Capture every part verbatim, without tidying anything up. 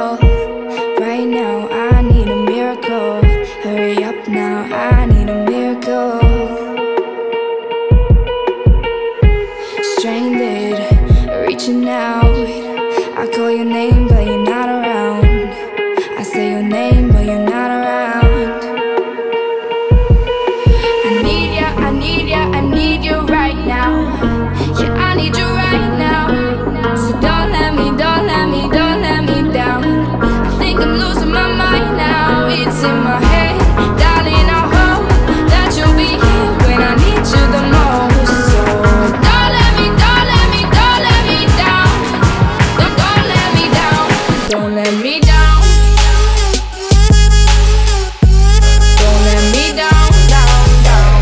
miracle. Right now, I need a miracle. Hurry up now, I need a miracle. Stranded, reaching out. I call your name, but you're not around. I say your name, but you're not around. I need ya, I need ya, I need you right now. Yeah, I need you right now. So don't let me, don't let me, don't let me down. I think I'm losing my mind now. It's in my head, darling, I hope that you'll be here when I need you the most. So don't let me, don't let me, don't let me down. Don't, don't let me down. Don't let me down. Don't let me down, down, down.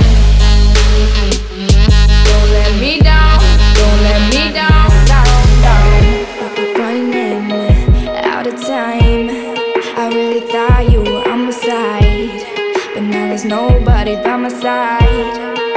Don't let me down. Don't let me down, down, down. Running out of time. I really thought you were on my side, but now there's nobody by my side.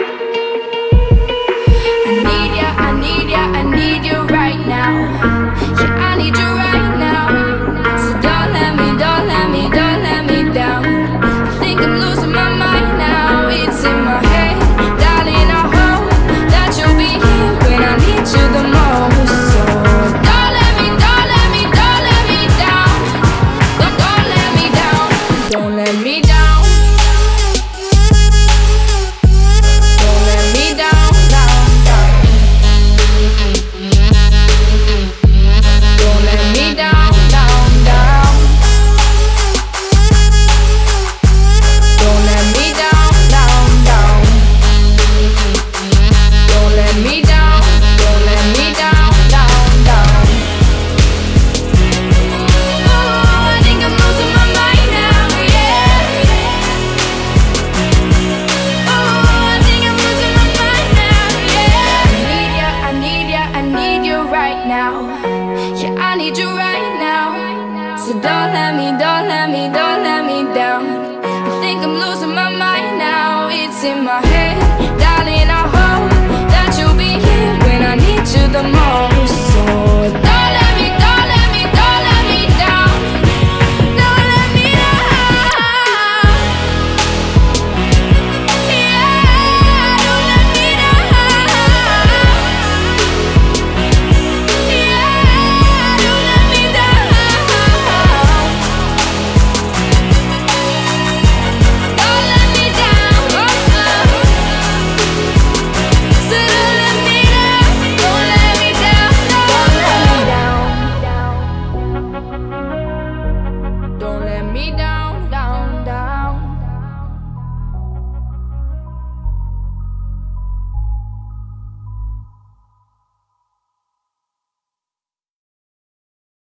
I need ya, I need ya, I need you right now. Yeah, I need you right now. So don't let me, don't let me, don't let me down. I think I'm losing my mind now. It's in my head, darling, I hope that you'll be here when I need you the most. So don't let me, don't let me, don't let me down. Don't, don't let me down. Don't let me down. Don't let me down, down, down. Don't let me down, down, down. Don't let me down, down, down. Don't let me down, don't let me down, down, down. Oh, I think I'm losing my mind now, yeah. Oh, I think I'm losing my mind now, yeah. I need ya, I need ya, I need you right now. Yeah, I need you right now. So don't let me, don't let me, don't let me down. I think I'm losing my mind now. It's in my head, darling, I hope that you'll be here when I need you the most.